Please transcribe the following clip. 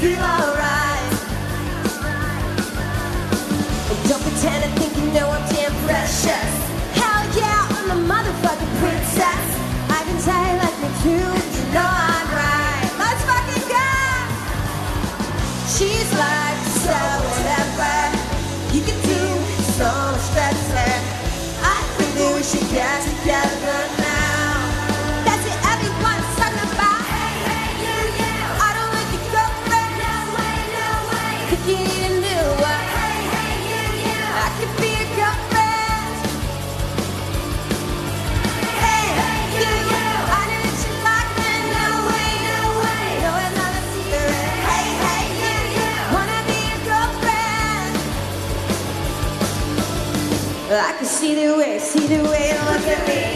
feel alright. Don't pretend to think you know I'm damn precious. Hell yeah, I'm the motherfucking princess. I can tell you like me too, you know I'm right. Let's fucking go! She's like, so whatever. You can do so much better. I think that we should get together now. That's it, everyone's talking about. Hey, hey, you. I don't like your girlfriend. No way, no way. If you need a new one. Hey, hey, you. I could be your girlfriend. Hey, hey, you. I know that you like me. No way, no way. No another secret. Hey, hey, you. Wanna be your girlfriend. I can see the way you look at me.